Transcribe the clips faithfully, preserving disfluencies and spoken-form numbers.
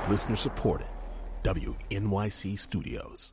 Listener supported. W N Y C Studios.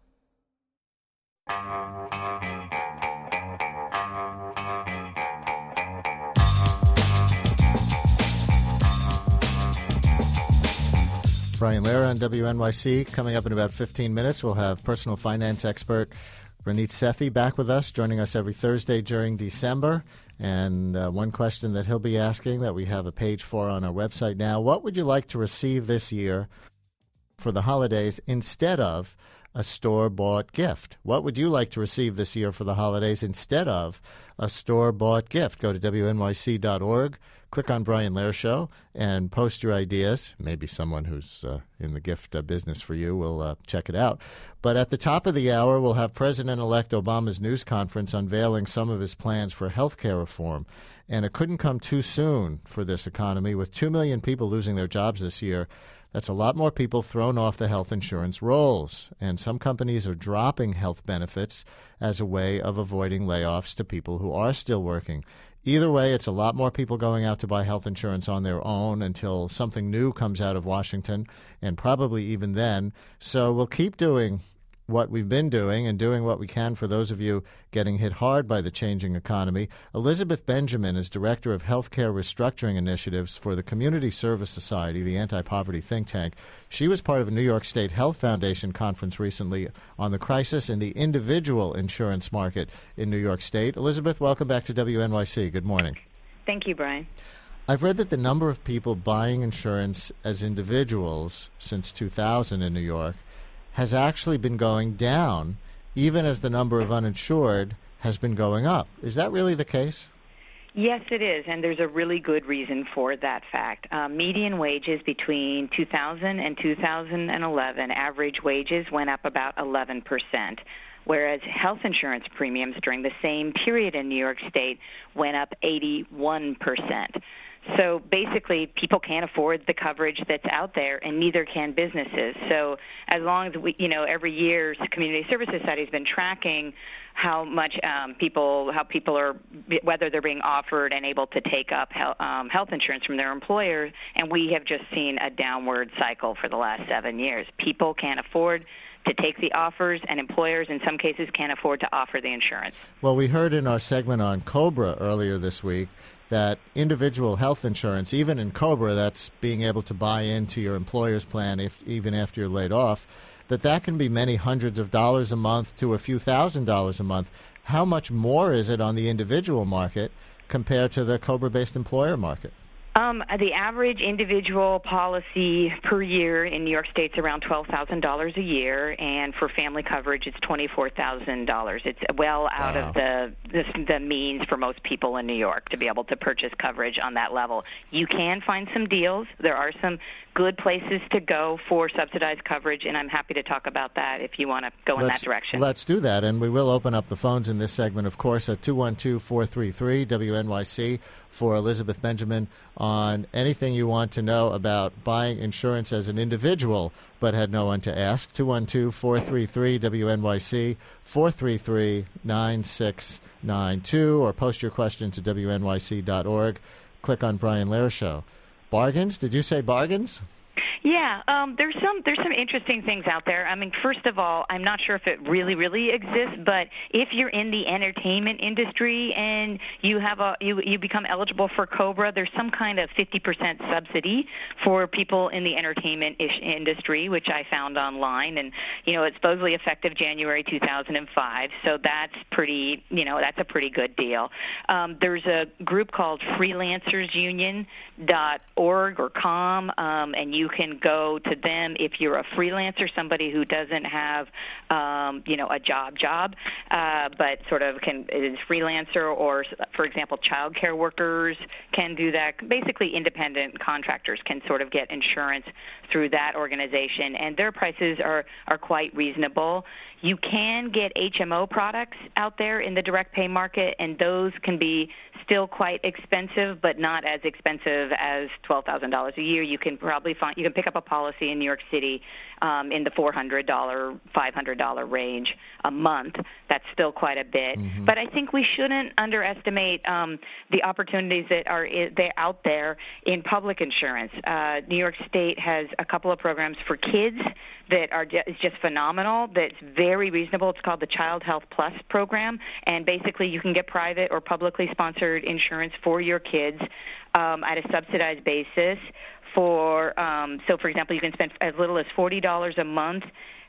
Brian Lehrer on W N Y C. Coming up in about fifteen minutes, we'll have personal finance expert Ronit Sethi back with us, joining us every Thursday during December. And uh, one question that he'll be asking that we have a page for on our website now, what would you like to receive this year for the holidays instead of a store-bought gift? What would you like to receive this year for the holidays instead of a store-bought gift? Go to W N Y C dot org, click on Brian Lehrer Show, and post your ideas. Maybe someone who's uh, in the gift uh, business for you will uh, check it out. But at the top of the hour, we'll have President-elect Obama's news conference unveiling some of his plans for health care reform. And it couldn't come too soon for this economy. With two million people losing their jobs this year, that's a lot more people thrown off the health insurance rolls. And some companies are dropping health benefits as a way of avoiding layoffs to people who are still working. Either way, it's a lot more people going out to buy health insurance on their own until something new comes out of Washington, and probably even then. So we'll keep doing what we've been doing and doing what we can for those of you getting hit hard by the changing economy. Elizabeth Benjamin is Director of Healthcare Restructuring Initiatives for the Community Service Society, the anti-poverty think tank. She was part of a New York State Health Foundation conference recently on the crisis in the individual insurance market in New York State. Elizabeth, welcome back to W N Y C. Good morning. Thank you, Brian. I've read that the number of people buying insurance as individuals since two thousand in New York has actually been going down, even as the number of uninsured has been going up. Is that really the case? Yes, it is, and there's a really good reason for that fact. Uh, median wages between two thousand and two thousand eleven, average wages went up about eleven percent, whereas health insurance premiums during the same period in New York State went up eighty-one percent. So basically, people can't afford the coverage that's out there, and neither can businesses. So as long as we, you know, every year, the Community Service Society has been tracking how much um, people, how people are, whether they're being offered and able to take up health, um, health insurance from their employer, and we have just seen a downward cycle for the last seven years. People can't afford to take the offers, and employers in some cases can't afford to offer the insurance. Well, we heard in our segment on COBRA earlier this week that individual health insurance, even in COBRA, that's being able to buy into your employer's plan if, even after you're laid off, that that can be many hundreds of dollars a month to a few thousand dollars a month. How much more is it on the individual market compared to the COBRA-based employer market? Um, the average individual policy per year in New York State is around twelve thousand dollars a year, and for family coverage, it's twenty-four thousand dollars. It's well out wow. of the, the the means for most people in New York to be able to purchase coverage on that level. You can find some deals. There are some good places to go for subsidized coverage, and I'm happy to talk about that if you want to go let's, in that direction. Let's do that, and we will open up the phones in this segment, of course, at two one two, four three three, W N Y C for Elizabeth Benjamin on anything you want to know about buying insurance as an individual but had no one to ask. two one two, four three three, W N Y C, four three three, nine six nine two, or post your question to W N Y C dot org. Click on Brian Lehrer Show. Bargains? Did you say bargains? Yeah, um, there's some there's some interesting things out there. I mean, first of all, I'm not sure if it really really exists, but if you're in the entertainment industry and you have a you you become eligible for COBRA, there's some kind of fifty percent subsidy for people in the entertainment ish industry, which I found online, and you know it's supposedly effective January two thousand five. So that's pretty you know that's a pretty good deal. Um, there's a group called freelancers union dot org or com, um, and you can go to them if you're a freelancer, somebody who doesn't have, um, you know, a job job, uh, but sort of can is freelancer, or, for example, child care workers can do that. Basically, independent contractors can sort of get insurance through that organization, and their prices are, are quite reasonable. You can get H M O products out there in the direct pay market, and those can be still quite expensive, but not as expensive as twelve thousand dollars a year. You can probably find you can pick up a policy in New York City um, in the four hundred dollars, five hundred dollars range a month. That's still quite a bit. Mm-hmm. But I think we shouldn't underestimate um, the opportunities that are they're out there in public insurance. Uh, New York State has a couple of programs for kids that are just, is just phenomenal. That's very reasonable. It's called the Child Health Plus program, and basically you can get private or publicly sponsored insurance for your kids um, at a subsidized basis. For um, so, for example, you can spend as little as forty dollars a month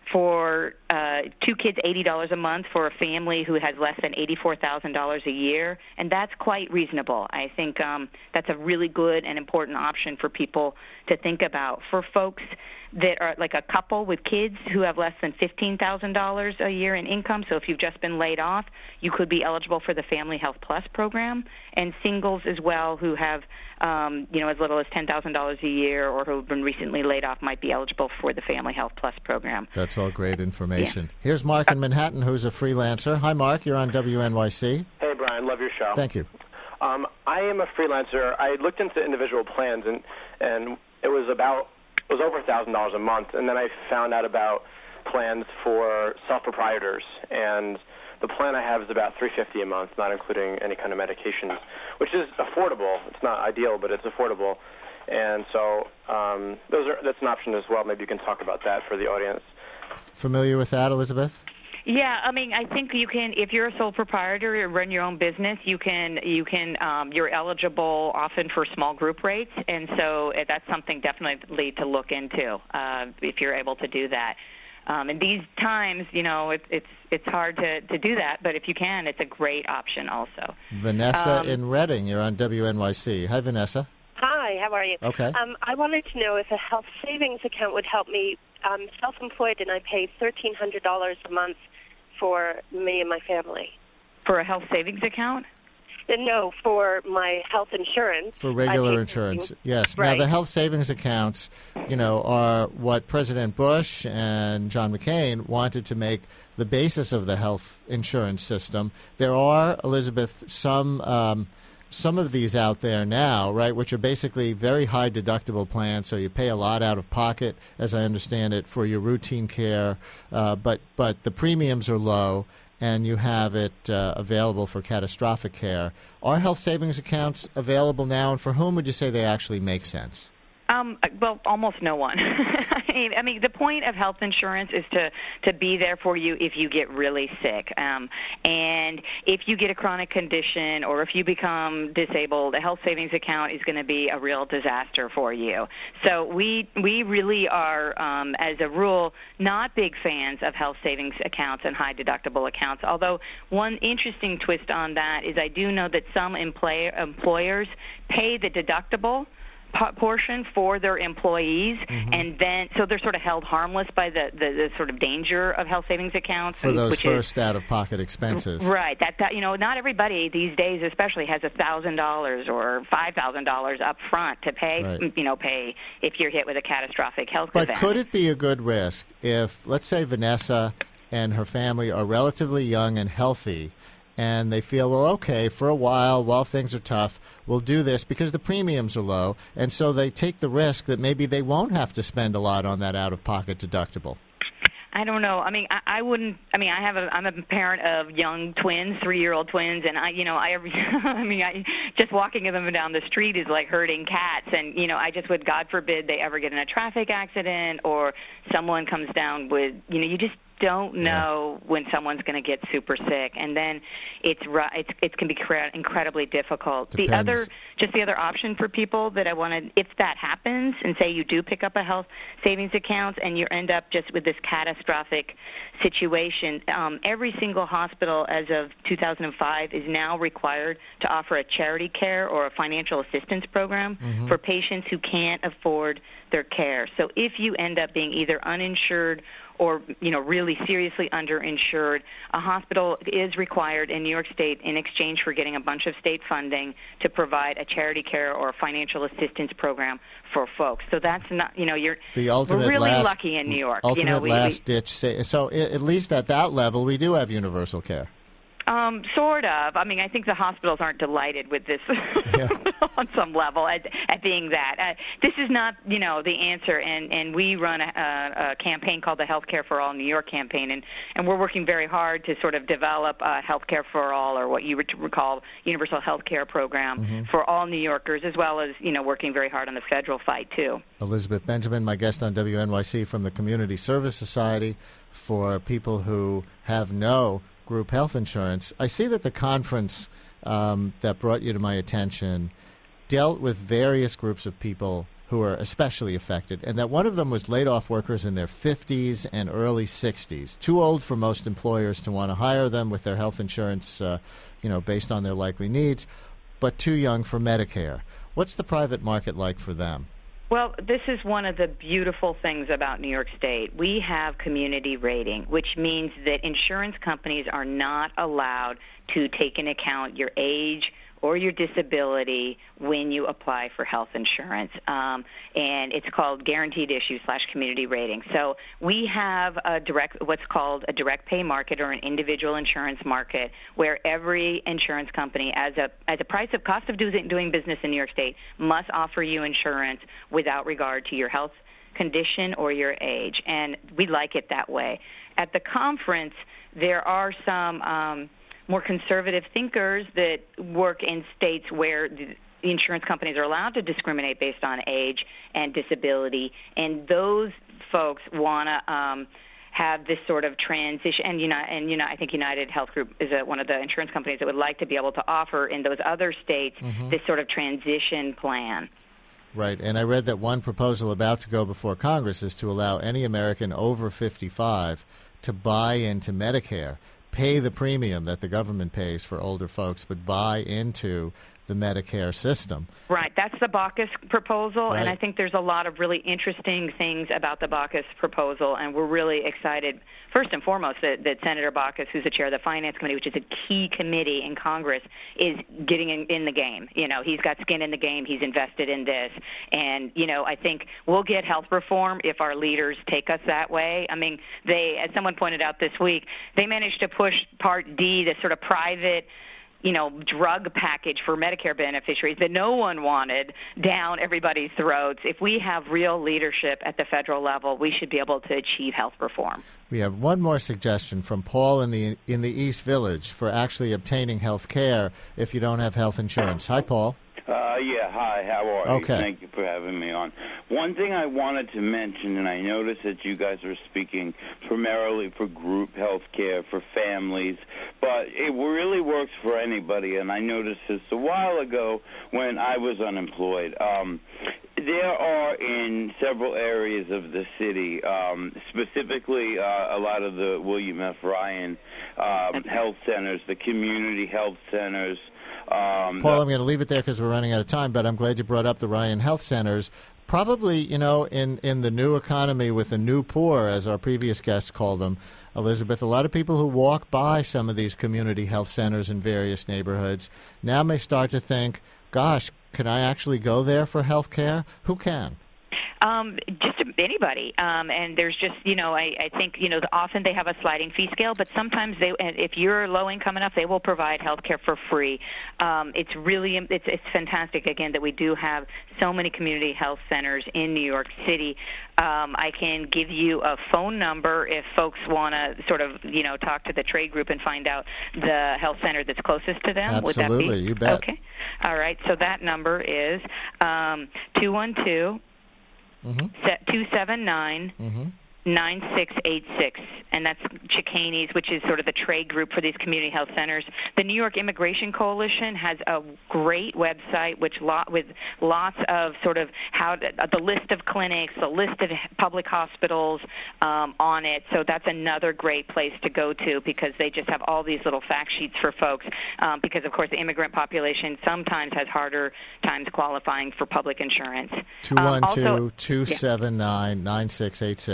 for uh, two kids, eighty dollars a month for a family who has less than eighty-four thousand dollars a year, and that's quite reasonable. I think um, that's a really good and important option for people to think about. For folks that are like a couple with kids who have less than fifteen thousand dollars a year in income, so if you've just been laid off, you could be eligible for the Family Health Plus program, and singles as well who have um, you know, as little as ten thousand dollars a year or who have been recently laid off might be eligible for the Family Health Plus program. That's all great information. Yeah. Here's Mark in Manhattan, who's a freelancer. Hi, Mark. You're on W N Y C. Hey, Brian. Love your show. Thank you. Um, I am a freelancer. I looked into individual plans, and, and it was about it was over one thousand dollars a month, and then I found out about plans for self-proprietors, and the plan I have is about three hundred fifty dollars a month, not including any kind of medications, which is affordable. It's not ideal, but it's affordable. And so um, those are that's an option as well. Maybe you can talk about that for the audience. Familiar with that, Elizabeth? Yeah, I mean, I think you can, if you're a sole proprietor or run your own business, you can, you can, um, you're eligible often for small group rates, and so that's something definitely to look into uh, if you're able to do that. Um, in these times, you know, it, it's it's hard to, to do that, but if you can, it's a great option also. Vanessa um, in Reading, you're on W N Y C. Hi, Vanessa. Hi, how are you? Okay. Um, I wanted to know if a health savings account would help me. I'm self-employed, and I pay thirteen hundred dollars a month for me and my family. For a health savings account? No, for my health insurance. For regular insurance, yes. Right. Now, the health savings accounts, you know, are what President Bush and John McCain wanted to make the basis of the health insurance system. There are, Elizabeth, some um, some of these out there now, right, which are basically very high deductible plans, so you pay a lot out of pocket, as I understand it, for your routine care, uh, but but the premiums are low, and you have it uh, available for catastrophic care. Are health savings accounts available now, and for whom would you say they actually make sense? Um, well, almost no one. I mean, the point of health insurance is to, to be there for you if you get really sick. Um, and if you get a chronic condition or if you become disabled, a health savings account is going to be a real disaster for you. So we we really are, um, as a rule, not big fans of health savings accounts and high deductible accounts, although one interesting twist on that is I do know that some employ- employers pay the deductible portion for their employees, mm-hmm. and then so they're sort of held harmless by the, the, the sort of danger of health savings accounts for those which first is, out-of-pocket expenses. Right. That, that you know, not everybody these days, especially, has a thousand dollars or five thousand dollars up front to pay. Right. You know, pay if you're hit with a catastrophic health but event. But could it be a good risk if, let's say, Vanessa and her family are relatively young and healthy, and they feel, well, okay, for a while, while things are tough, we'll do this because the premiums are low, and so they take the risk that maybe they won't have to spend a lot on that out-of-pocket deductible? I don't know. I mean, I, I wouldn't. I mean, I have a. I'm a parent of young twins, three-year-old twins, and I, you know, I. I mean, I just walking them down the street is like herding cats, and you know, I just would, God forbid, they ever get in a traffic accident or someone comes down with, you know, you just don't know yeah. when someone's going to get super sick, and then it's it's it can be incredibly difficult. Depends. The other, just the other option for people that I wanted, if that happens, and say you do pick up a health savings account and you end up just with this catastrophic situation, um, every single hospital as of two thousand five is now required to offer a charity care or a financial assistance program mm-hmm. for patients who can't afford their care. So if you end up being either uninsured or, you know, really seriously underinsured, a hospital is required in New York State in exchange for getting a bunch of state funding to provide a charity care or a financial assistance program for folks. So that's not, you know, you're the ultimate we're really last, lucky in New York. Ultimate you know, we, last we, ditch. Sa- so at least at that level, we do have universal care. Um, sort of. I mean, I think the hospitals aren't delighted with this Yeah. on some level at, at being that. Uh, this is not, you know, the answer, and, and we run a, a, a campaign called the Healthcare for All New York campaign, and, and we're working very hard to sort of develop a Healthcare for All, or what you would recall universal health care program mm-hmm. for all New Yorkers, as well as, you know, working very hard on the federal fight, too. Elizabeth Benjamin, my guest on W N Y C from the Community Service Society for people who have no group health insurance. I see that the conference um, that brought you to my attention dealt with various groups of people who are especially affected, and that one of them was laid-off workers in their fifties and early sixties, too old for most employers to want to hire them with their health insurance, uh, you know, based on their likely needs, but too young for Medicare. What's the private market like for them? Well, this is one of the beautiful things about New York State. We have community rating, which means that insurance companies are not allowed to take into account your age or your disability when you apply for health insurance. Um, and it's called guaranteed issue slash community rating. So we have a direct, what's called a direct pay market, or an individual insurance market, where every insurance company, as a as a price of cost of doing, doing business in New York State, must offer you insurance without regard to your health condition or your age. And we like it that way. At the conference, there are some um, more conservative thinkers that work in states where the insurance companies are allowed to discriminate based on age and disability, and those folks want to um, have this sort of transition. And, you know, and you know, I think United Health Group is a, one of the insurance companies that would like to be able to offer in those other states mm-hmm. this sort of transition plan. Right, and I read that one proposal about to go before Congress is to allow any American over fifty-five to buy into Medicare, pay the premium that the government pays for older folks, but buy into the Medicare system. Right. That's the Baucus proposal, right. And I think there's a lot of really interesting things about the Baucus proposal, and we're really excited, first and foremost, that, that Senator Baucus, who's the chair of the Finance Committee, which is a key committee in Congress, is getting in, in the game. You know, he's got skin in the game. He's invested in this. And, you know, I think we'll get health reform if our leaders take us that way. I mean, they, as someone pointed out this week, they managed to push Part D, this sort of private, you know, drug package for Medicare beneficiaries that no one wanted, down everybody's throats. If we have real leadership at the federal level, we should be able to achieve health reform. We have one more suggestion from Paul in the in the East Village for actually obtaining health care if you don't have health insurance. Hi, Paul. Uh, yeah, hi, how are you? Okay. Thank you for having me on. One thing I wanted to mention, and I noticed that you guys are speaking primarily for group health care for families, but it really works for anybody, and I noticed this a while ago when I was unemployed. Um, there are in several areas of the city, um, specifically uh, a lot of the William F. Ryan um, health centers, the community health centers. Um, Paul, I'm going to leave it there because we're running out of time, but I'm glad you brought up the Ryan Health Centers. Probably, you know, in, in the new economy with the new poor, as our previous guests called them, Elizabeth, a lot of people who walk by some of these community health centers in various neighborhoods now may start to think, gosh, can I actually go there for health care? Who can? Um, just anybody. Um, and there's just, you know, I, I think, you know, often they have a sliding fee scale, but sometimes they, if you're low income enough, they will provide health care for free. Um, it's really, it's, it's fantastic, again, that we do have so many community health centers in New York City. Um, I can give you a phone number if folks want to sort of, you know, talk to the trade group and find out the health center that's closest to them. Absolutely, Would that be? You bet. Okay. All right. So that number is um, two one two, two seven nine, nine six eight six, and that's Chicane's, which is sort of the trade group for these community health centers. The New York Immigration Coalition has a great website which lot, with lots of sort of how to, the list of clinics, the list of public hospitals um, on it. So that's another great place to go to because they just have all these little fact sheets for folks um, because, of course, the immigrant population sometimes has harder times qualifying for public insurance. two one two, two seven nine, nine six eight six.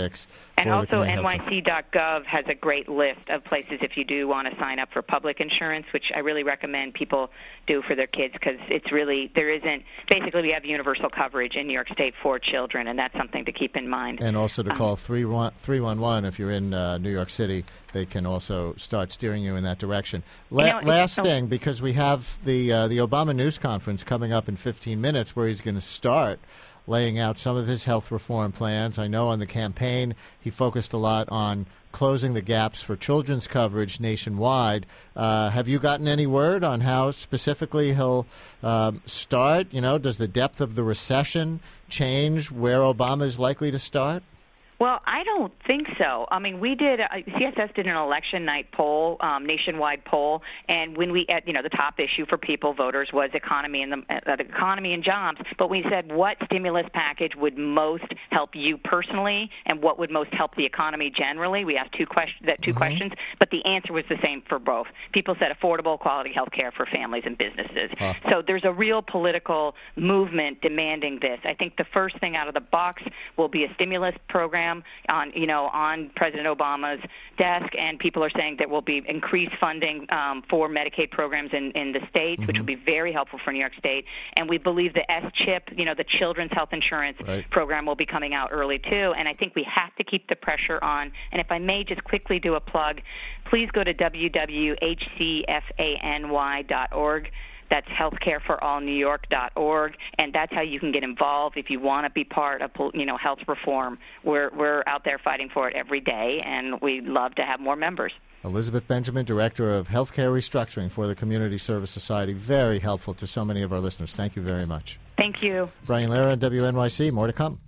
And for the also, community N health Y C dot gov has a great list of places if you do want to sign up for public insurance, which I really recommend people do for their kids because it's really, there isn't, basically we have universal coverage in New York State for children, and that's something to keep in mind. And also to Um, call three one one if you're in uh, New York City. They can also start steering you in that direction. La- You know, it's- last oh. thing, because we have the uh, the Obama News Conference coming up in fifteen minutes where he's going to start laying out some of his health reform plans. I know on the campaign he focused a lot on closing the gaps for children's coverage nationwide. Uh, have you gotten any word on how specifically he'll um, start? You know, does the depth of the recession change where Obama is likely to start? Well, I don't think so. I mean, we did, uh, C S S did an election night poll, um, nationwide poll, and when we, at, you know, the top issue for people, voters, was economy and the, uh, the economy and jobs. But we said what stimulus package would most help you personally, and what would most help the economy generally. We asked two questions, that two Mm-hmm. questions, but the answer was the same for both. People said affordable, quality health care for families and businesses. Huh. So there's a real political movement demanding this. I think the first thing out of the box will be a stimulus program on, you know, on President Obama's desk, and people are saying there will be increased funding um, for Medicaid programs in, in the states, Mm-hmm. which will be very helpful for New York State. And we believe the S CHIP, you know, the Children's Health Insurance Right. program, will be coming out early too. And I think we have to keep the pressure on. And if I may just quickly do a plug, please go to w w w dot h c f a n y dot org. That's healthcare for all new york dot org, and that's how you can get involved if you want to be part of, you know, health reform. We're we're out there fighting for it every day, and we'd love to have more members. Elizabeth Benjamin, Director of Healthcare Restructuring for the Community Service Society. Very helpful to so many of our listeners. Thank you very much. Thank you. Brian Lara on W N Y C. More to come.